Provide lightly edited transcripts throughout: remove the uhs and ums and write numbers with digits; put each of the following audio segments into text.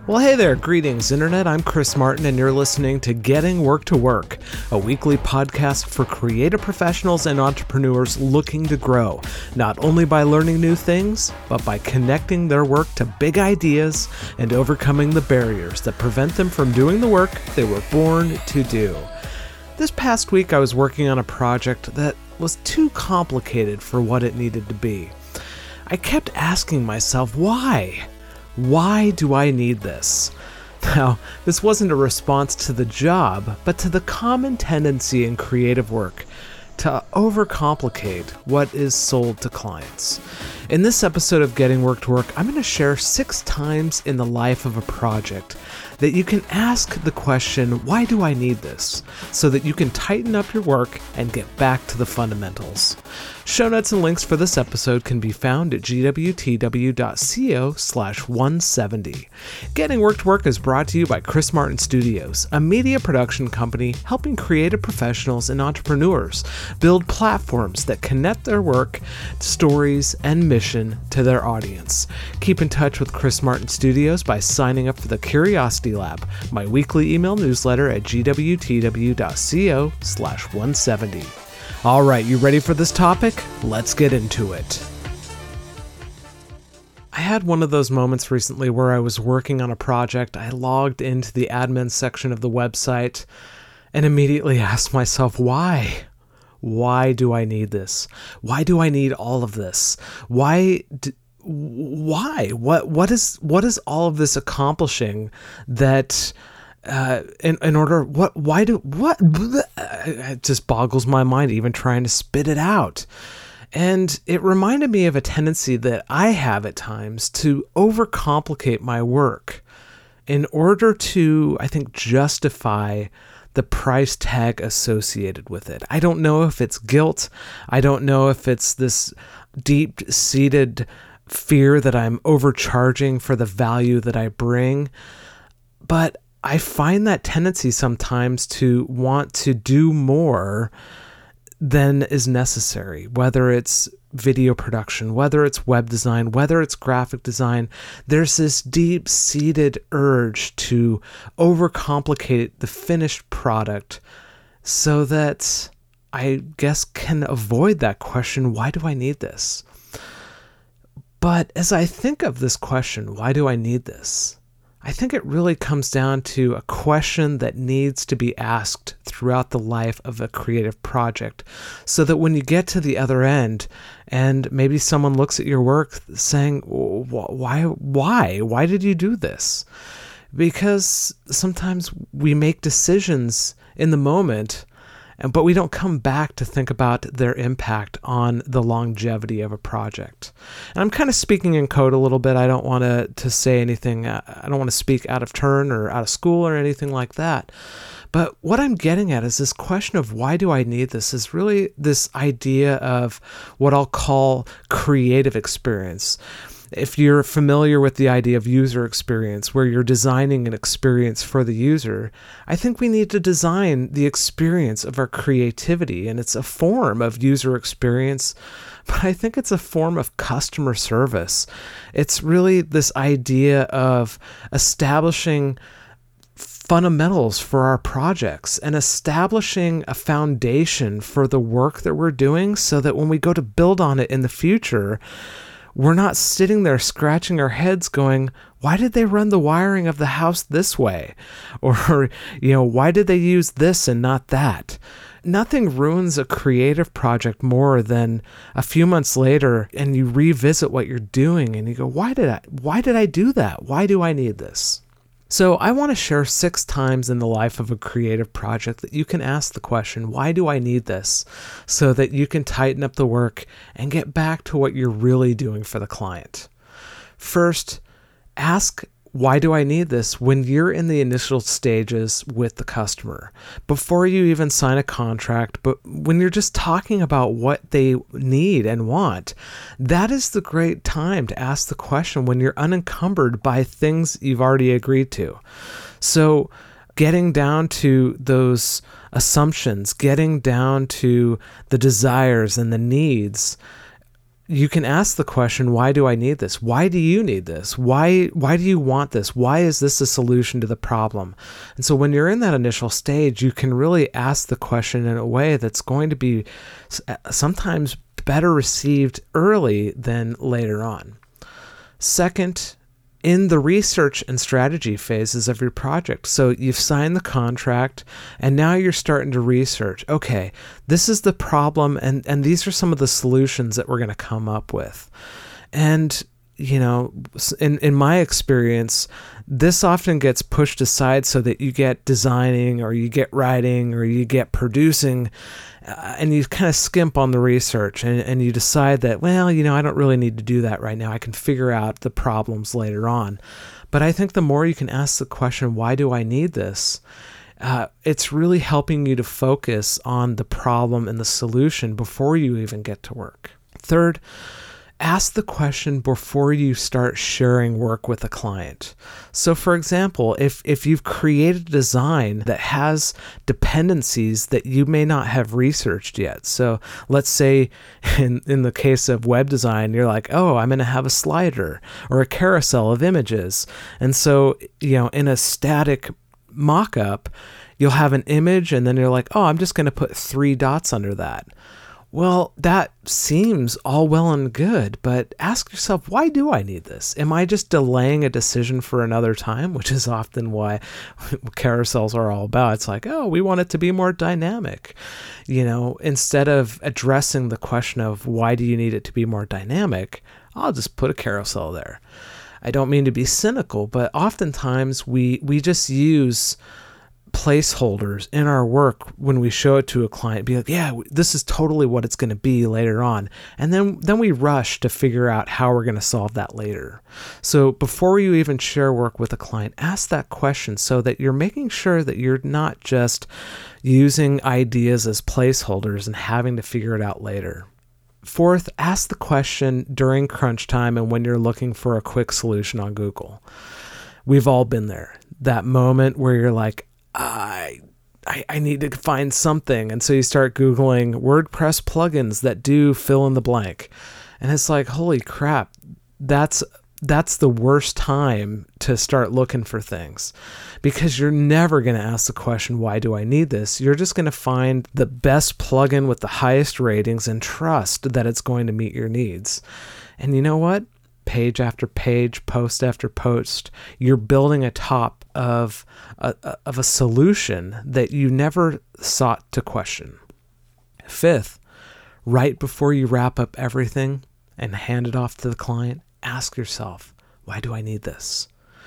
Well, hey there, greetings, Internet. I'm Chris Martin, and you're listening to Getting Work to Work, a weekly podcast for creative professionals and entrepreneurs looking to grow, not only by learning new things, but by connecting their work to big ideas and overcoming the barriers that prevent them from doing the work they were born to do. This past week, I was working on a project that was too complicated for what it needed to be. I kept asking myself, why? Why do I need this? Now, this wasn't a response to the job, but to the common tendency in creative work to overcomplicate what is sold to clients. In this episode of Getting Work to Work, I'm going to share 6 times in the life of a project that you can ask the question, why do I need this? So that you can tighten up your work and get back to the fundamentals. Show notes and links for this episode can be found at gwtw.co/170. Getting Work to Work is brought to you by Chris Martin Studios, a media production company helping creative professionals and entrepreneurs build platforms that connect their work, stories, and mission to their audience. Keep in touch with Chris Martin Studios by signing up for the Curiosity Lab, my weekly email newsletter at gwtw.co/170. All right, you ready for this topic? Let's get into it. I had one of those moments recently where I was working on a project. I logged into the admin section of the website and immediately asked myself, why? Why do I need this? Why do I need all of this? Why? What is all of this accomplishing that it just boggles my mind even trying to spit it out. And it reminded me of a tendency that I have at times to overcomplicate my work in order to, I think, justify the price tag associated with it. I don't know if it's guilt. I don't know if it's this deep-seated fear that I'm overcharging for the value that I bring, but I find that tendency sometimes to want to do more than is necessary, whether it's video production, whether it's web design, whether it's graphic design. There's this deep-seated urge to overcomplicate the finished product so that I guess can avoid that question, why do I need this? But as I think of this question, why do I need this? I think it really comes down to a question that needs to be asked throughout the life of a creative project so that when you get to the other end and maybe someone looks at your work saying, why did you do this? Because sometimes we make decisions in the moment, but we don't come back to think about their impact on the longevity of a project. And I'm kind of speaking in code a little bit. I don't want to say anything. I don't want to speak out of turn or out of school or anything like that. But what I'm getting at is this question of why do I need this is really this idea of what I'll call creative experience. If you're familiar with the idea of user experience, where you're designing an experience for the user, I think we need to design the experience of our creativity, and it's a form of user experience, but I think it's a form of customer service. It's really this idea of establishing fundamentals for our projects and establishing a foundation for the work that we're doing so that when we go to build on it in the future, we're not sitting there scratching our heads going, why did they run the wiring of the house this way? Or, why did they use this and not that? Nothing ruins a creative project more than a few months later and you revisit what you're doing and you go, why did I do that? Why do I need this? So I want to share 6 times in the life of a creative project that you can ask the question, why do I need this? So that you can tighten up the work and get back to what you're really doing for the client. First, ask, why do I need this when you're in the initial stages with the customer? Before you even sign a contract, but when you're just talking about what they need and want, that is the great time to ask the question when you're unencumbered by things you've already agreed to. So getting down to those assumptions, getting down to the desires and the needs, you can ask the question, why do I need this? Why do you need this? Why do you want this? Why is this a solution to the problem? And so when you're in that initial stage, you can really ask the question in a way that's going to be sometimes better received early than later on. Second, in the research and strategy phases of your project. So you've signed the contract and now you're starting to research. Okay, this is the problem and these are some of the solutions that we're going to come up with. And, you know, in my experience, this often gets pushed aside so that you get designing or you get writing or you get producing and you kind of skimp on the research and you decide that, well, you know, I don't really need to do that right now. I can figure out the problems later on. But I think the more you can ask the question, why do I need this? It's really helping you to focus on the problem and the solution before you even get to work. Third, ask the question before you start sharing work with a client. So for example, if you've created a design that has dependencies that you may not have researched yet. So let's say in the case of web design, you're like, oh, I'm going to have a slider or a carousel of images. And so, you know, in a static mock-up, you'll have an image and then you're like, oh, I'm just going to put 3 dots under that. Well, that seems all well and good, but ask yourself, why do I need this? Am I just delaying a decision for another time, which is often why carousels are all about? It's like, oh, we want it to be more dynamic. You know, instead of addressing the question of why do you need it to be more dynamic, I'll just put a carousel there. I don't mean to be cynical, but oftentimes we just use placeholders in our work when we show it to a client, be like, yeah, this is totally what it's going to be later on. And then we rush to figure out how we're going to solve that later. So before you even share work with a client, ask that question so that you're making sure that you're not just using ideas as placeholders and having to figure it out later. Fourth, ask the question during crunch time and when you're looking for a quick solution on Google. We've all been there. That moment where you're like, I need to find something. And so you start Googling WordPress plugins that do fill in the blank. And it's like, holy crap, that's the worst time to start looking for things, because you're never going to ask the question, why do I need this? You're just going to find the best plugin with the highest ratings and trust that it's going to meet your needs. And you know what? Page after page, post after post, you're building atop of a solution that you never sought to question. Fifth, right before you wrap up everything and hand it off to the client, ask yourself, why do I need this?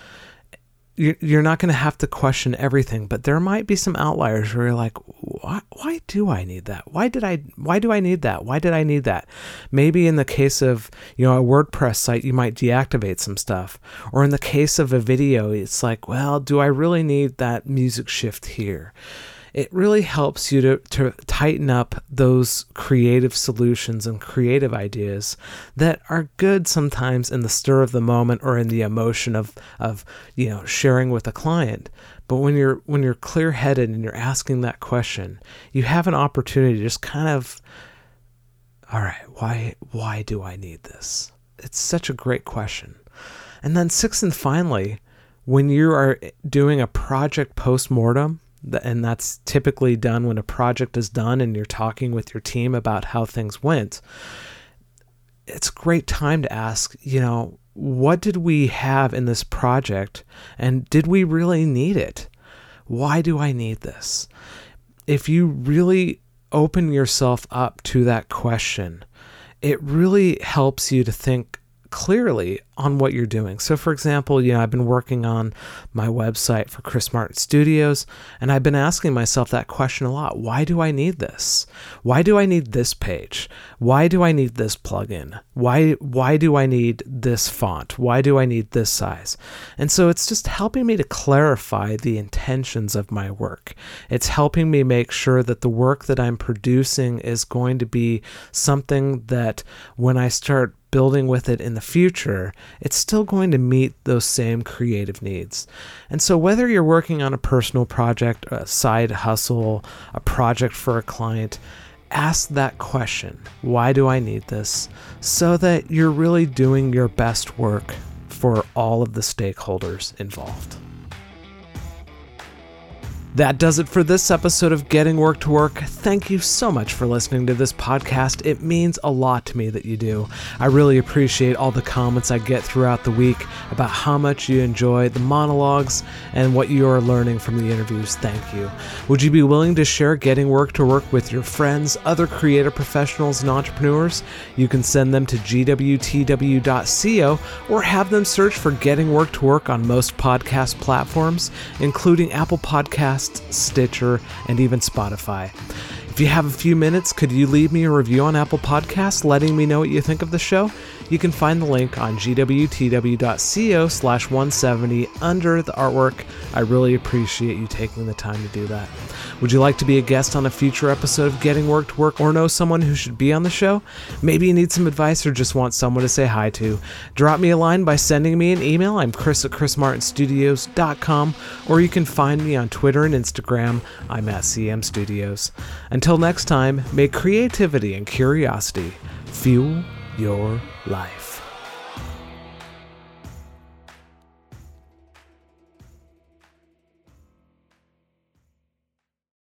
You're not going to have to question everything, but there might be some outliers where you're like, why do I need that? Why do I need that? Why did I need that? Maybe in the case of, you know, a WordPress site, you might deactivate some stuff. Or in the case of a video, it's like, well, do I really need that music shift here? It really helps you to tighten up those creative solutions and creative ideas that are good sometimes in the stir of the moment or in the emotion of you know, sharing with a client. But when you're clear-headed and you're asking that question, you have an opportunity to just kind of, all right, why do I need this? It's such a great question. And then sixth and finally, when you are doing a project post-mortem, and that's typically done when a project is done and you're talking with your team about how things went, it's a great time to ask, you know, what did we have in this project and did we really need it? Why do I need this? If you really open yourself up to that question, it really helps you to think clearly on what you're doing. So for example, you know, I've been working on my website for Chris Martin Studios, and I've been asking myself that question a lot. Why do I need this? Why do I need this page? Why do I need this plugin? Why do I need this font? Why do I need this size? And so it's just helping me to clarify the intentions of my work. It's helping me make sure that the work that I'm producing is going to be something that when I start building with it in the future, it's still going to meet those same creative needs. And so whether you're working on a personal project, a side hustle, a project for a client, ask that question, why do I need this? So that you're really doing your best work for all of the stakeholders involved. That does it for this episode of Getting Work to Work. Thank you so much for listening to this podcast. It means a lot to me that you do. I really appreciate all the comments I get throughout the week about how much you enjoy the monologues and what you are learning from the interviews. Thank you. Would you be willing to share Getting Work to Work with your friends, other creative professionals, and entrepreneurs? You can send them to gwtw.co or have them search for Getting Work to Work on most podcast platforms, including Apple Podcasts, Stitcher, and even Spotify. If you have a few minutes, could you leave me a review on Apple Podcasts letting me know what you think of the show? You can find the link on gwtw.co/170 under the artwork. I really appreciate you taking the time to do that. Would you like to be a guest on a future episode of Getting Work to Work or know someone who should be on the show? Maybe you need some advice or just want someone to say hi to. Drop me a line by sending me an email. I'm chris@chrismartinstudios.com, or you can find me on Twitter and Instagram. I'm at CM Studios. Until next time, may creativity and curiosity fuel your life.